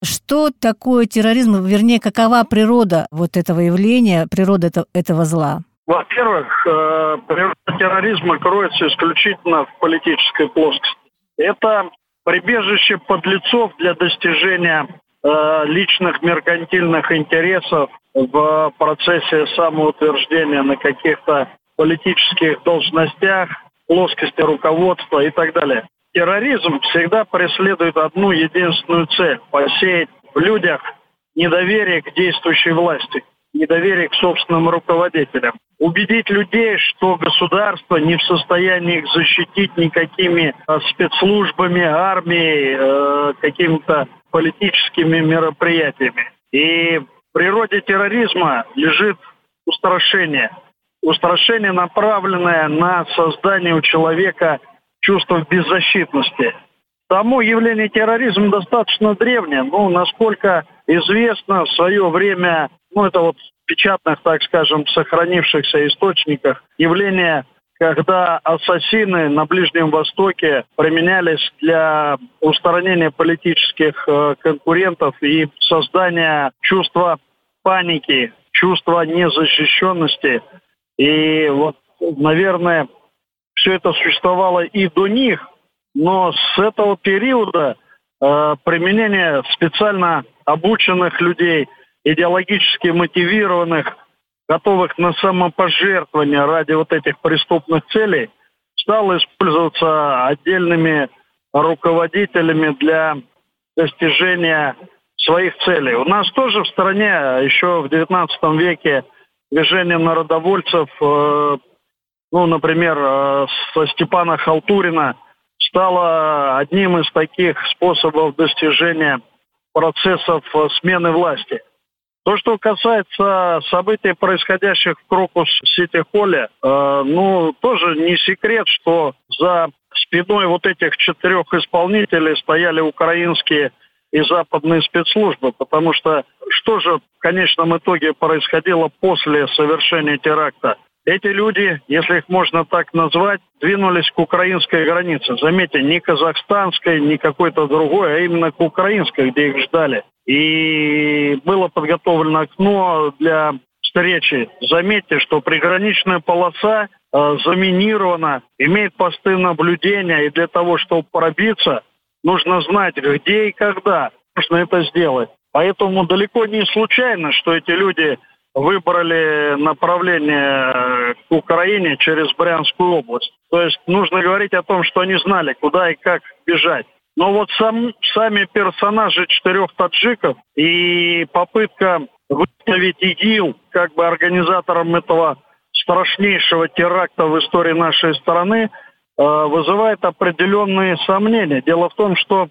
Что такое терроризм, вернее, какова природа вот этого явления, природа этого зла? Во-первых, природа терроризма кроется исключительно в политической плоскости. Это прибежище подлецов для достижения личных меркантильных интересов в процессе самоутверждения на каких-то политических должностях, плоскости руководства и так далее. Терроризм всегда преследует одну единственную цель – посеять в людях недоверие к действующей власти, недоверие к собственным руководителям. Убедить людей, что государство не в состоянии их защитить никакими спецслужбами, армией, какими-то политическими мероприятиями. И в природе терроризма лежит устрашение. Устрашение, направленное на создание у человека чувства беззащитности. Само явление терроризма достаточно древнее. Насколько известно, в свое время, это в печатных, так скажем, сохранившихся источниках, явление, когда ассасины на Ближнем Востоке применялись для устранения политических конкурентов и создания чувства паники, чувства незащищенности. И наверное, все это существовало и до них, но с этого периода применение специально обученных людей, идеологически мотивированных, готовых на самопожертвование ради этих преступных целей, стало использоваться отдельными руководителями для достижения своих целей. У нас тоже в стране еще в XIX веке движение народовольцев, например, со Степана Халтурина, стало одним из таких способов достижения процессов смены власти. То, что касается событий, происходящих в Крокус-Сити-Холле, тоже не секрет, что за спиной этих 4 исполнителей стояли украинские и западные спецслужбы, потому что же в конечном итоге происходило после совершения теракта? Эти люди, если их можно так назвать, двинулись к украинской границе. Заметьте, не казахстанской, не какой-то другой, а именно к украинской, где их ждали. И было подготовлено окно для встречи. Заметьте, что приграничная полоса заминирована, имеет посты наблюдения, и для того, чтобы пробиться, нужно знать, где и когда нужно это сделать. Поэтому далеко не случайно, что эти люди выбрали направление к Украине через Брянскую область. То есть нужно говорить о том, что они знали, куда и как бежать. Но сами персонажи 4 таджиков и попытка выставить ИГИЛ как бы организатором этого страшнейшего теракта в истории нашей страны вызывает определенные сомнения. Дело в том, что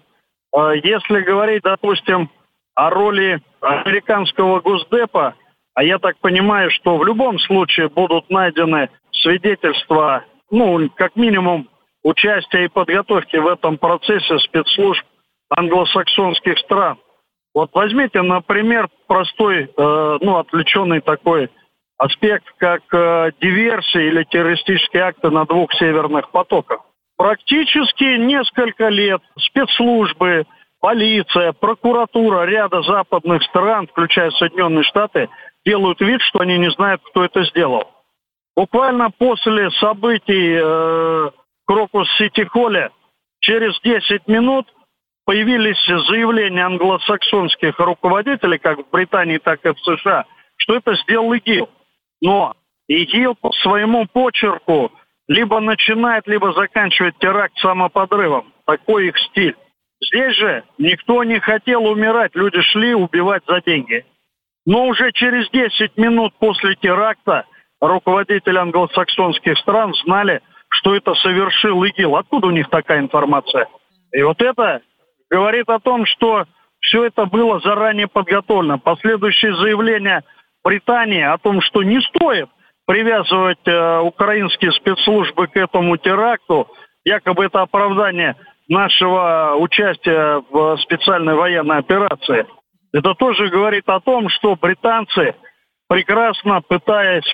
если говорить, допустим, о роли американского Госдепа, а я так понимаю, что в любом случае будут найдены свидетельства, как минимум, участия и подготовки в этом процессе спецслужб англосаксонских стран. Возьмите, например, простой, отвлеченный такой аспект, как диверсии или террористические акты на 2 северных потоках. Практически несколько лет спецслужбы, полиция, прокуратура ряда западных стран, включая Соединенные Штаты, делают вид, что они не знают, кто это сделал. Буквально после событий в Крокус-Сити-Холле через 10 минут появились заявления англосаксонских руководителей, как в Британии, так и в США, что это сделал ИГИЛ. Но ИГИЛ по своему почерку либо начинает, либо заканчивает теракт самоподрывом. Такой их стиль. Здесь же никто не хотел умирать, люди шли убивать за деньги. Но уже через 10 минут после теракта руководители англосаксонских стран знали, что это совершил ИГИЛ. Откуда у них такая информация? И это говорит о том, что все это было заранее подготовлено. Последующие заявления Британии о том, что не стоит привязывать украинские спецслужбы к этому теракту, якобы это оправдание нашего участия в специальной военной операции. Это тоже говорит о том, что британцы, прекрасно пытаясь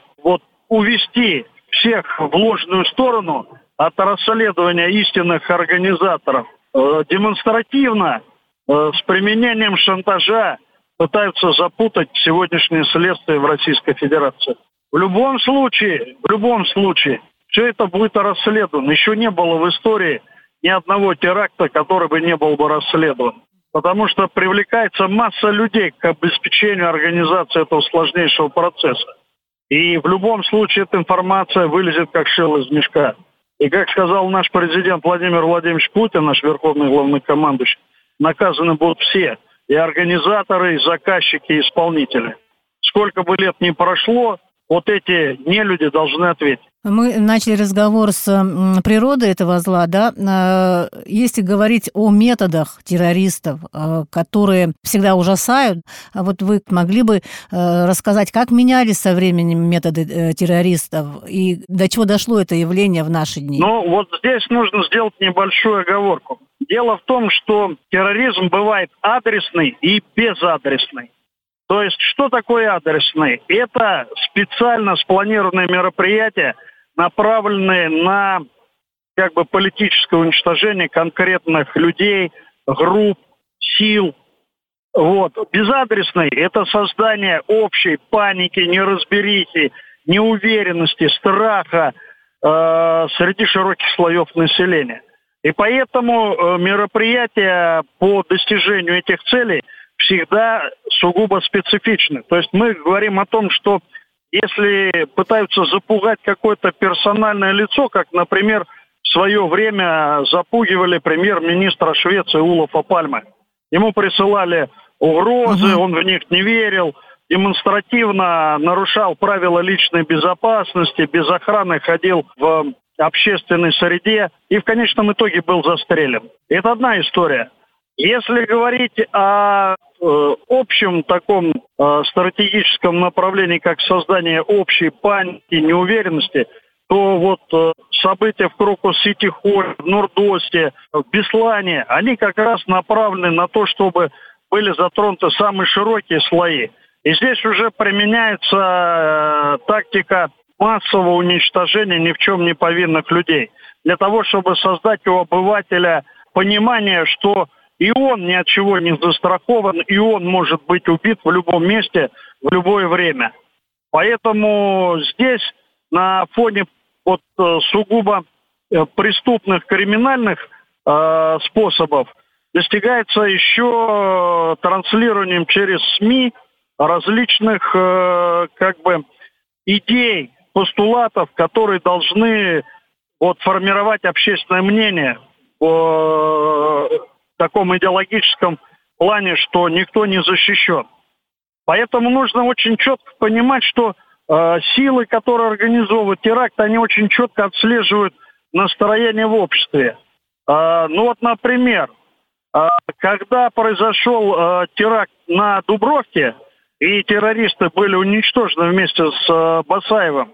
увести всех в ложную сторону от расследования истинных организаторов, демонстративно с применением шантажа пытаются запутать сегодняшнее следствие в Российской Федерации. В любом случае, все это будет расследовано. Еще не было в истории ни одного теракта, который бы не был бы расследован. Потому что привлекается масса людей к обеспечению организации этого сложнейшего процесса. И в любом случае эта информация вылезет как шило из мешка. И как сказал наш президент Владимир Владимирович Путин, наш верховный главнокомандующий, наказаны будут все. И организаторы, и заказчики, и исполнители. Сколько бы лет ни прошло, вот эти нелюди должны ответить. Мы начали разговор с природой этого зла, да? Если говорить о методах террористов, которые всегда ужасают, вот вы могли бы рассказать, как менялись со временем методы террористов и до чего дошло это явление в наши дни? Ну, вот здесь нужно сделать небольшую оговорку. Дело в том, что терроризм бывает адресный и безадресный. То есть, что такое адресный? Это специально спланированные мероприятия, направленные на политическое уничтожение конкретных людей, групп, сил. Вот. Безадресный – это создание общей паники, неразберихи, неуверенности, страха среди широких слоев населения. И поэтому мероприятия по достижению этих целей всегда сугубо специфичны. То есть мы говорим о том, что если пытаются запугать какое-то персональное лицо, как, например, в свое время запугивали премьер-министра Швеции Олафа Пальме. Ему присылали угрозы, он в них не верил, демонстративно нарушал правила личной безопасности, без охраны ходил в общественной среде и в конечном итоге был застрелен. Это одна история. Если говорить о общем таком стратегическом направлении, как создание общей паники, неуверенности, то вот события в Крокус-Сити-Холле, в Нордосте, в Беслане, они как раз направлены на то, чтобы были затронуты самые широкие слои. И здесь уже применяется тактика массового уничтожения ни в чем не повинных людей. Для того, чтобы создать у обывателя понимание, что и он ни от чего не застрахован, и он может быть убит в любом месте, в любое время. Поэтому здесь на фоне сугубо преступных, криминальных способов достигается еще транслированием через СМИ различных идей, постулатов, которые должны формировать общественное мнение в таком идеологическом плане, что никто не защищен. Поэтому нужно очень четко понимать, что силы, которые организовывают теракт, они очень четко отслеживают настроение в обществе. Например, когда произошел теракт на Дубровке, и террористы были уничтожены вместе с Басаевым,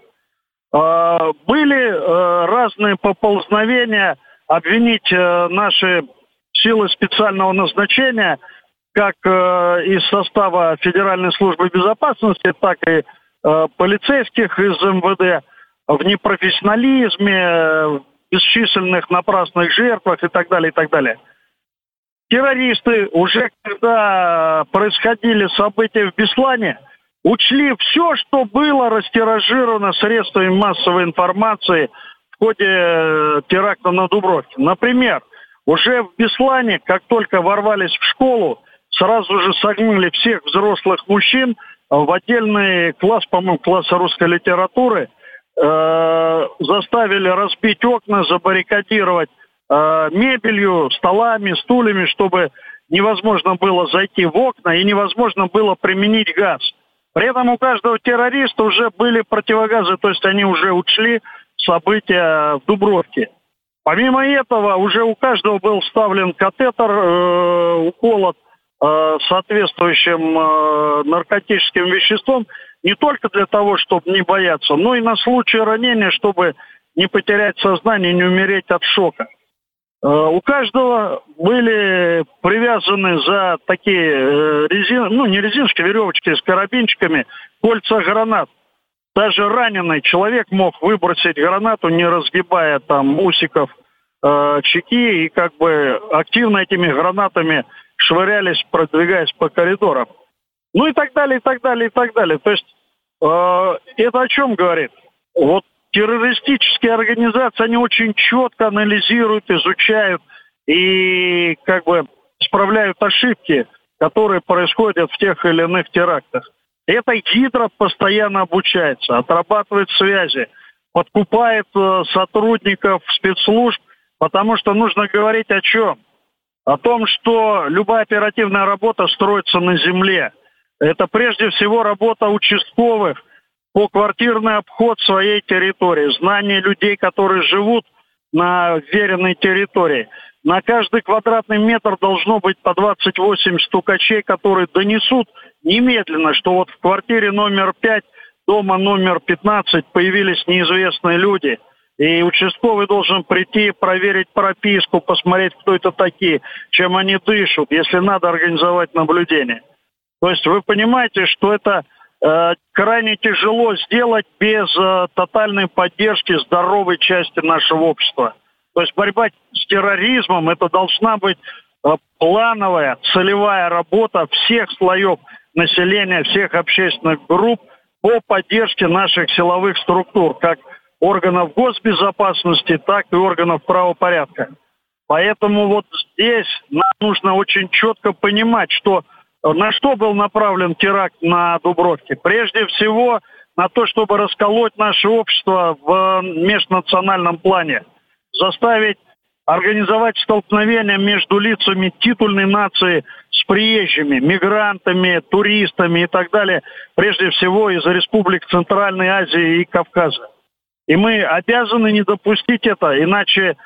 были разные поползновения обвинить наши силы специального назначения, как из состава Федеральной службы безопасности, так и полицейских из МВД, в непрофессионализме, в бесчисленных напрасных жертвах и так далее, и так далее. Террористы уже когда происходили события в Беслане, учли все, что было растиражировано средствами массовой информации в ходе теракта на Дубровке. Например, уже в Беслане, как только ворвались в школу, сразу же согнули всех взрослых мужчин в отдельный класс, по-моему, класс русской литературы, заставили разбить окна, забаррикадировать мебелью, столами, стульями, чтобы невозможно было зайти в окна и невозможно было применить газ. При этом у каждого террориста уже были противогазы, то есть они уже учли события в Дубровке. Помимо этого, уже у каждого был вставлен катетер, уколот соответствующим наркотическим веществом, не только для того, чтобы не бояться, но и на случай ранения, чтобы не потерять сознание и не умереть от шока. У каждого были привязаны за такие не резиночки, веревочки с карабинчиками, кольца гранат. Даже раненый человек мог выбросить гранату, не разгибая усиков чеки, и активно этими гранатами швырялись, продвигаясь по коридорам. Ну и так далее, и так далее, и так далее. То есть это о чем говорит? Вот террористические организации, они очень четко анализируют, изучают и как бы исправляют ошибки, которые происходят в тех или иных терактах. Эта гидра постоянно обучается, отрабатывает связи, подкупает сотрудников спецслужб, потому что нужно говорить о чем? О том, что любая оперативная работа строится на земле. Это прежде всего работа участковых, поквартирный обход своей территории, знание людей, которые живут на вверенной территории. На каждый квадратный метр должно быть по 28 стукачей, которые донесут немедленно, что вот в квартире номер 5, дома номер 15 появились неизвестные люди. И участковый должен прийти, проверить прописку, посмотреть, кто это такие, чем они дышат, если надо организовать наблюдение. То есть вы понимаете, что это крайне тяжело сделать без тотальной поддержки здоровой части нашего общества. То есть борьба с терроризмом, это должна быть плановая, целевая работа всех слоев населения, всех общественных групп по поддержке наших силовых структур, как органов госбезопасности, так и органов правопорядка. Поэтому вот здесь нам нужно очень четко понимать, что на что был направлен теракт на Дубровке. Прежде всего на то, чтобы расколоть наше общество в межнациональном плане, заставить организовать столкновения между лицами титульной нации с приезжими, мигрантами, туристами и так далее, прежде всего из республик Центральной Азии и Кавказа. И мы обязаны не допустить это, иначе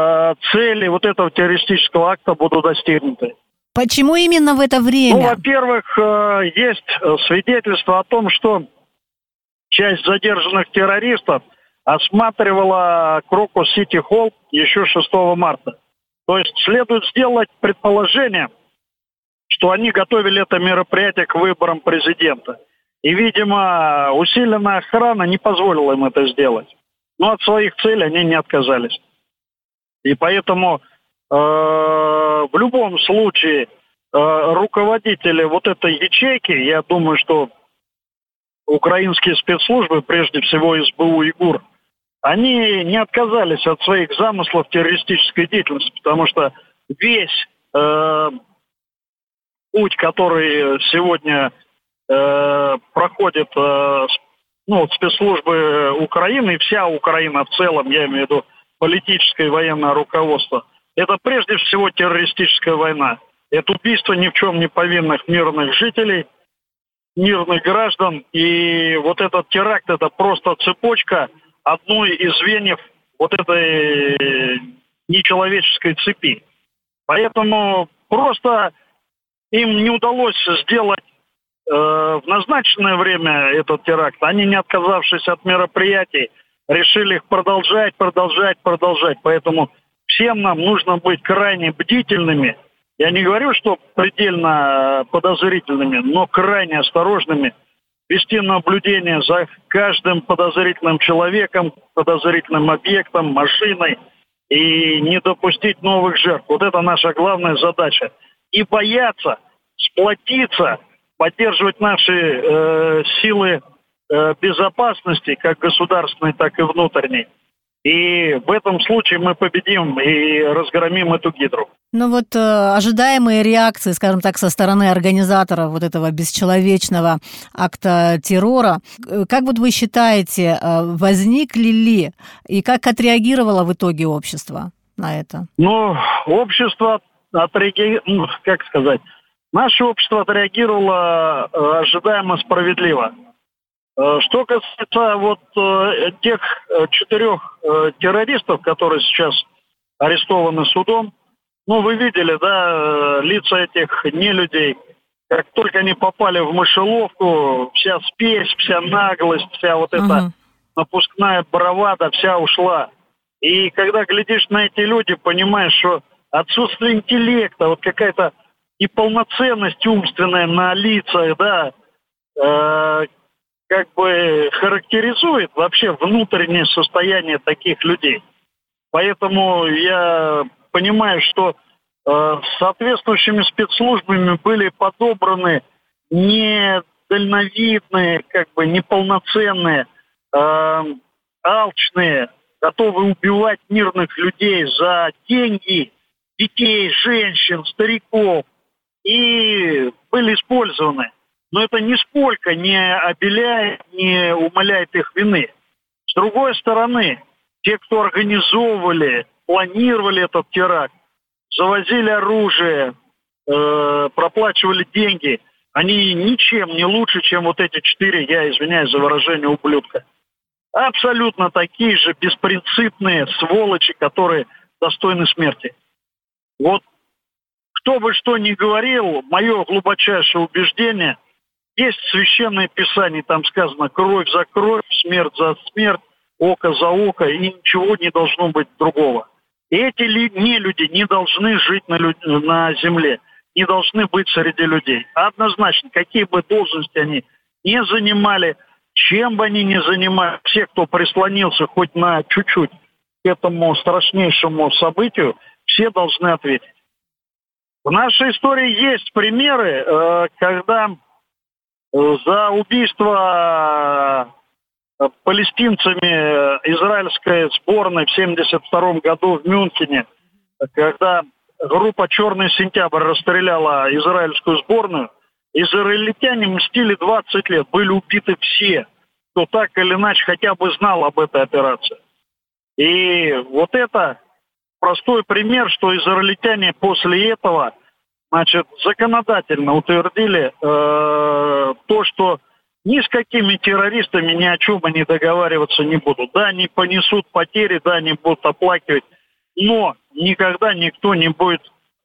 цели вот этого террористического акта будут достигнуты. Почему именно в это время? Ну, во-первых, есть свидетельство о том, что часть задержанных террористов осматривала Крокус-Сити-Холл еще 6 марта. То есть следует сделать предположение, что они готовили это мероприятие к выборам президента. И, видимо, усиленная охрана не позволила им это сделать. Но от своих целей они не отказались. И поэтому в любом случае руководители вот этой ячейки, я думаю, что украинские спецслужбы, прежде всего СБУ и ГУР, они не отказались от своих замыслов террористической деятельности, потому что весь путь, который сегодня проходит спецслужбы Украины, и вся Украина в целом, я имею в виду политическое и военное руководство, это прежде всего террористическая война. Это убийство ни в чем не повинных мирных жителей, мирных граждан. И вот этот теракт – это просто цепочка одной из звеньев вот этой нечеловеческой цепи. Поэтому просто им не удалось сделать в назначенное время этот теракт. Они, не отказавшись от мероприятий, решили их продолжать. Поэтому всем нам нужно быть крайне бдительными. Я не говорю, что предельно подозрительными, но крайне осторожными. Вести наблюдение за каждым подозрительным человеком, подозрительным объектом, машиной и не допустить новых жертв. Вот это наша главная задача. И бояться, сплотиться, поддерживать наши силы безопасности, как государственной, так и внутренней. И в этом случае мы победим и разгромим эту гидру. Ну вот ожидаемые реакции, скажем так, со стороны организаторов вот этого бесчеловечного акта террора, как вот вы считаете, возникли ли и как отреагировало в итоге общество на это? Ну, общество отреагировало, как сказать, наше общество отреагировало ожидаемо справедливо. Что касается вот тех 4 террористов, которые сейчас арестованы судом, ну, вы видели, да, лица этих нелюдей, как только они попали в мышеловку, вся спесь, вся наглость, вся вот эта напускная бравада, вся ушла. И когда глядишь на эти люди, понимаешь, что отсутствие интеллекта, вот какая-то неполноценность умственная на лицах, да, как бы характеризует вообще внутреннее состояние таких людей. Поэтому я понимаю, что с соответствующими спецслужбами были подобраны недальновидные, неполноценные, алчные, готовые убивать мирных людей за деньги, детей, женщин, стариков, и были использованы. Но это нисколько не обеляет, не умаляет их вины. С другой стороны, те, кто организовывали, планировали этот теракт, завозили оружие, проплачивали деньги, они ничем не лучше, чем вот эти 4, я извиняюсь за выражение, ублюдка. Абсолютно такие же беспринципные сволочи, которые достойны смерти. Вот кто бы что ни говорил, мое глубочайшее убеждение, есть священное писание, там сказано кровь за кровь, смерть за смерть, око за око, и ничего не должно быть другого. И эти нелюди не должны жить на земле, не должны быть среди людей. Однозначно, какие бы должности они не занимали, чем бы они ни занимались, все, кто прислонился хоть на чуть-чуть к этому страшнейшему событию, все должны ответить. В нашей истории есть примеры, когда за убийство палестинцами израильской сборной в 1972 году в Мюнхене, когда группа «Черный сентябрь» расстреляла израильскую сборную, израильтяне мстили 20 лет, были убиты все, кто так или иначе хотя бы знал об этой операции. И вот это простой пример, что израильтяне после этого, законодательно утвердили то, что ни с какими террористами ни о чем они договариваться не будут. Да, они понесут потери, да, они будут оплакивать, но никогда никто не будет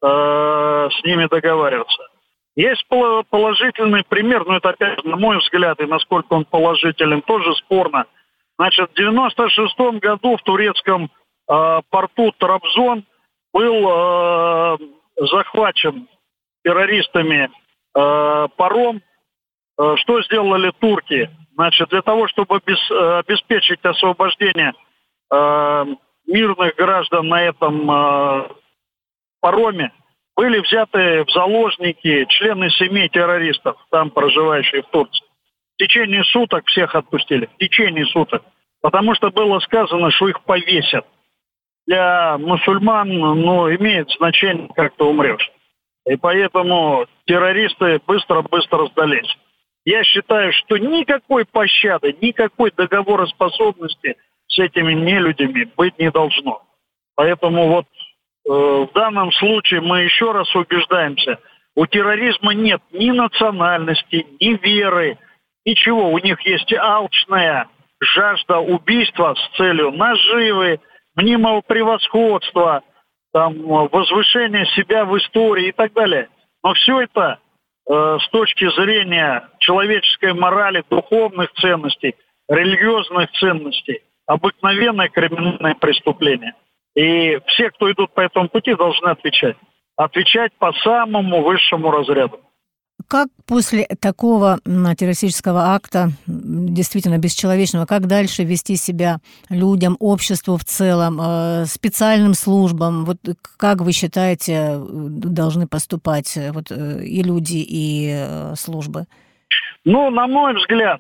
с ними договариваться. Есть положительный пример, но это опять, на мой взгляд, и насколько он положителен, тоже спорно. В 1996 году в турецком порту Трабзон был захвачен террористами паром. Что сделали турки? Для того, чтобы обеспечить освобождение мирных граждан на этом пароме, были взяты в заложники члены семей террористов, там проживающие в Турции. В течение суток всех отпустили. В течение суток. Потому что было сказано, что их повесят. Для мусульман, имеет значение, как ты умрешь. И поэтому террористы быстро-быстро сдались. Я считаю, что никакой пощады, никакой договороспособности с этими нелюдями быть не должно. Поэтому в данном случае мы еще раз убеждаемся, у терроризма нет ни национальности, ни веры, ничего. У них есть алчная жажда убийства с целью наживы, мнимого превосходства, возвышения себя в истории и так далее. Но все это с точки зрения человеческой морали, духовных ценностей, религиозных ценностей, обыкновенное криминальное преступление. И все, кто идут по этому пути, должны отвечать. Отвечать по самому высшему разряду. Как после такого террористического акта, действительно бесчеловечного, как дальше вести себя людям, обществу в целом, специальным службам? Вот как вы считаете, должны поступать и люди, и службы? На мой взгляд,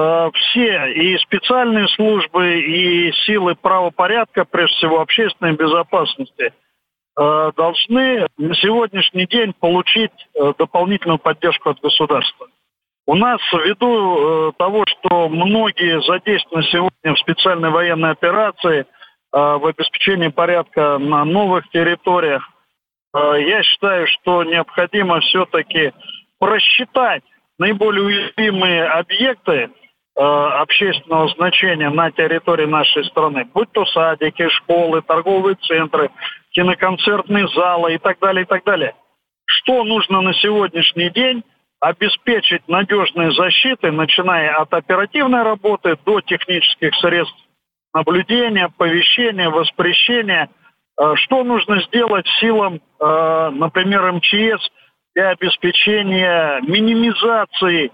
все, и специальные службы, и силы правопорядка, прежде всего общественной безопасности, должны на сегодняшний день получить дополнительную поддержку от государства. У нас, ввиду того, что многие задействованы сегодня в специальной военной операции, в обеспечении порядка на новых территориях, я считаю, что необходимо все-таки просчитать наиболее уязвимые объекты общественного значения на территории нашей страны, будь то садики, школы, торговые центры, киноконцертные залы и так далее, и так далее. Что нужно на сегодняшний день обеспечить надежной защитой, начиная от оперативной работы до технических средств наблюдения, оповещения, воспрещения. Что нужно сделать силам, например, МЧС для обеспечения минимизации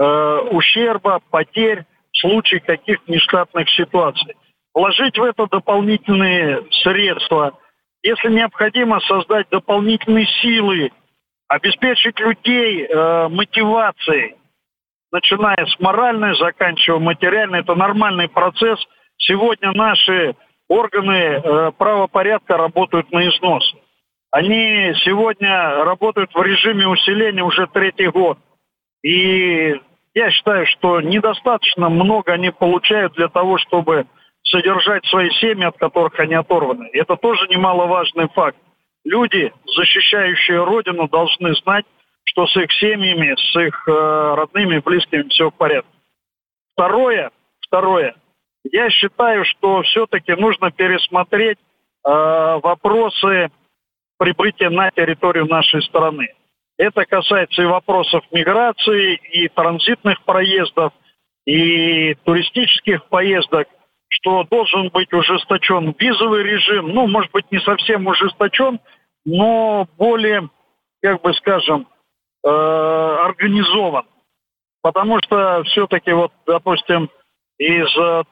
ущерба, потерь в случае каких-то нештатных ситуаций. Вложить в это дополнительные средства Если необходимо создать дополнительные силы, обеспечить людей мотивацией, начиная с моральной, заканчивая материальной, это нормальный процесс. Сегодня наши органы правопорядка работают на износ. Они сегодня работают в режиме усиления уже 3-й год. И я считаю, что недостаточно много они получают для того, чтобы содержать свои семьи, от которых они оторваны. И это тоже немаловажный факт. Люди, защищающие Родину, должны знать, что с их семьями, с их родными, близкими все в порядке. Второе, я считаю, что все-таки нужно пересмотреть вопросы прибытия на территорию нашей страны. Это касается и вопросов миграции, и транзитных проездов, и туристических поездок, что должен быть ужесточен визовый режим, может быть, не совсем ужесточен, но более, организован. Потому что все-таки, допустим, из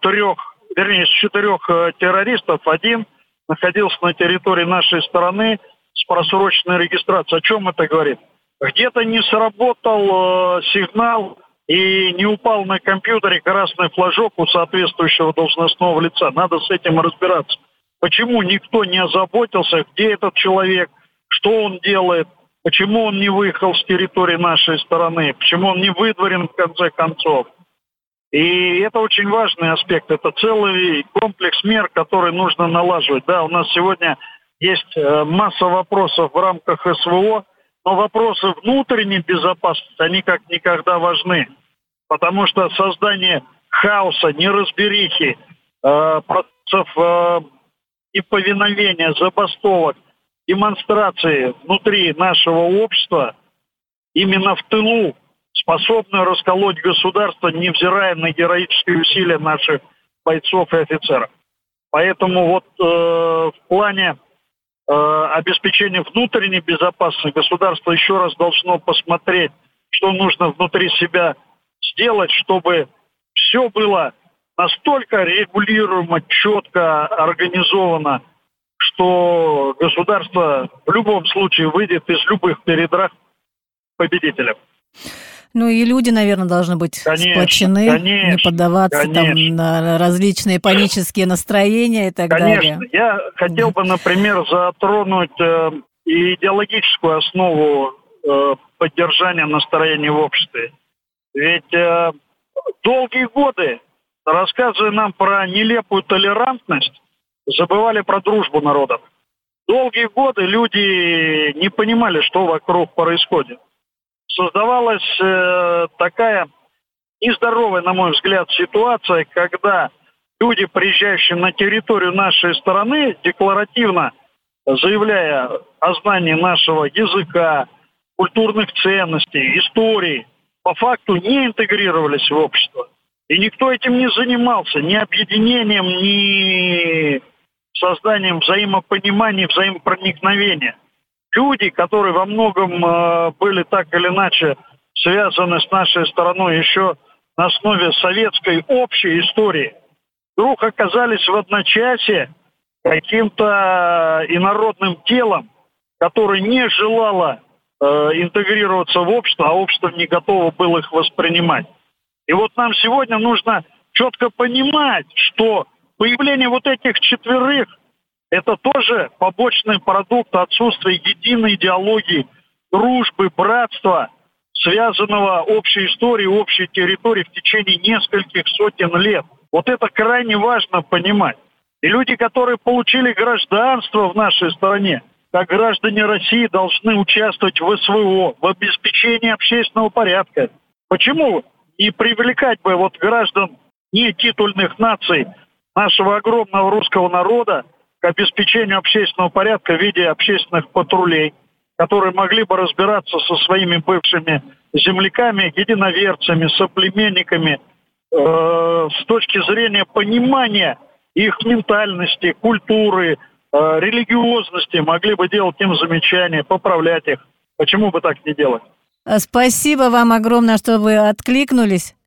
4 террористов один находился на территории нашей страны с просроченной регистрацией. О чем это говорит? Где-то не сработал сигнал и не упал на компьютере красный флажок у соответствующего должностного лица. Надо с этим разбираться. Почему никто не озаботился, где этот человек, что он делает, почему он не выехал с территории нашей страны, почему он не выдворен в конце концов. И это очень важный аспект. Это целый комплекс мер, который нужно налаживать. Да, у нас сегодня есть масса вопросов в рамках СВО, но вопросы внутренней безопасности, они как никогда важны. Потому что создание хаоса, неразберихи, процессов неповиновения, забастовок, демонстрации внутри нашего общества, именно в тылу, способны расколоть государство, невзирая на героические усилия наших бойцов и офицеров. Поэтому в плане обеспечения внутренней безопасности государство еще раз должно посмотреть, что нужно внутри себя сделать, чтобы все было настолько регулируемо, четко организовано, что государство в любом случае выйдет из любых передрак победителем. И люди, наверное, должны быть сплочены, не поддаваться на различные панические настроения и так далее. Конечно. Я хотел бы, например, затронуть идеологическую основу поддержания настроения в обществе. Ведь долгие годы, рассказывая нам про нелепую толерантность, забывали про дружбу народов. Долгие годы люди не понимали, что вокруг происходит. Создавалась такая нездоровая, на мой взгляд, ситуация, когда люди, приезжающие на территорию нашей страны, декларативно заявляя о знании нашего языка, культурных ценностей, истории, по факту не интегрировались в общество. И никто этим не занимался, ни объединением, ни созданием взаимопонимания, взаимопроникновения. Люди, которые во многом были так или иначе связаны с нашей страной еще на основе советской общей истории, вдруг оказались в одночасье каким-то инородным телом, которое не желало интегрироваться в общество, а общество не готово было их воспринимать. И нам сегодня нужно четко понимать, что появление этих 4 это тоже побочный продукт отсутствия единой идеологии, дружбы, братства, связанного общей историей, общей территорией в течение нескольких сотен лет. Это крайне важно понимать. И люди, которые получили гражданство в нашей стране, как граждане России, должны участвовать в СВО, в обеспечении общественного порядка. Почему не привлекать бы граждан нетитульных наций нашего огромного русского народа к обеспечению общественного порядка в виде общественных патрулей, которые могли бы разбираться со своими бывшими земляками, единоверцами, соплеменниками с точки зрения понимания их ментальности, культуры, религиозности, могли бы делать им замечания, поправлять их. Почему бы так не делать? Спасибо вам огромное, что вы откликнулись.